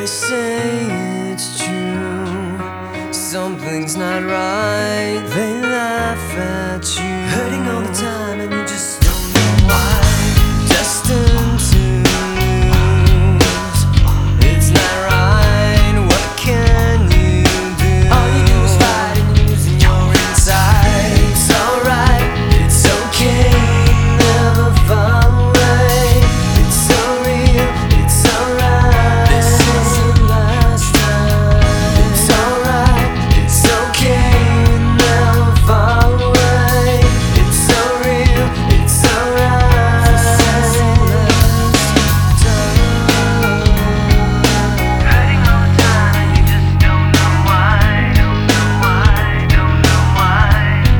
They say it's true, something's not right. They laugh at you, hurting all the time, and you just don't know why. Destined to lose, it's not right. What can you do? All you do is fight, and you're losing your inside. It's alright, it's okay, never fall away. It's so real, it's alright. This is the last time. It's alright, it's okay, never fall away. It's so real, it's alright. This is the last time. Hurting all the time and you just don't know why. Don't know why, don't know why.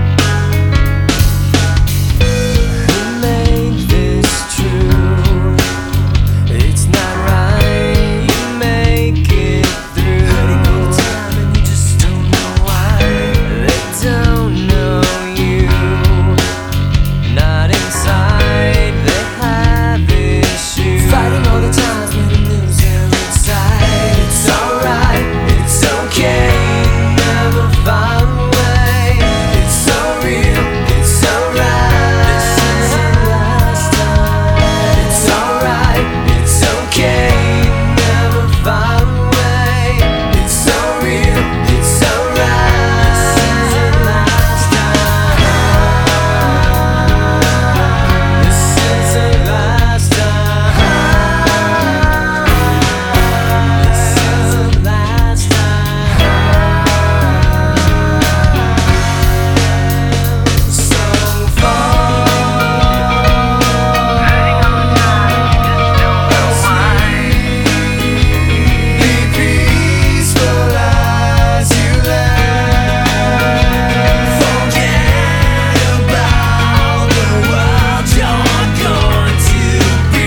Who made this true? It's not right. You make it through. Hurting all the time and you just don't know why. They don't know you. Not inside. They have issues. Fighting all the time when you lose their inside. It's alright. It's okay. Never fall away. It's so real. It's alright. This is the last time. It's alright. It's okay. Never fall away. It's so real. It's alright. This is the last time. This is the last time. This is the last time. So far. Hurting all the time and you just don't know why. Be peaceful as you land. Forget about the world. You're going to be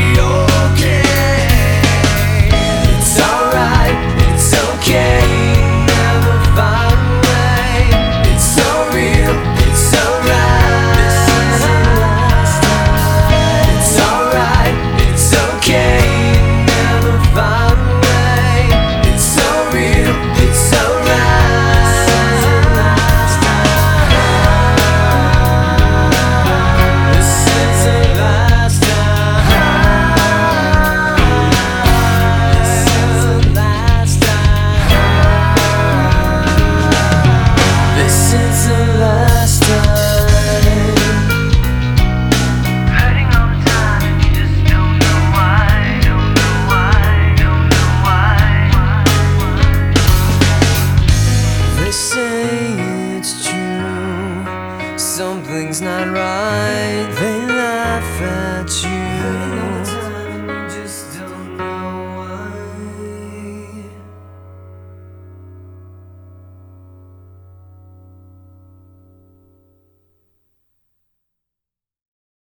okay. It's alright. It's okay. Never fall away. It's so real. It's alright. This is the last time. It's alright. It's okay. Never fall away. It's so real. It's alright. This is the last time. This is the last time. This is the last time. This is the last time. Hurting all the time and you just don't know why. Don't know why, don't know why. They say it's true, something's not right. They laugh at you.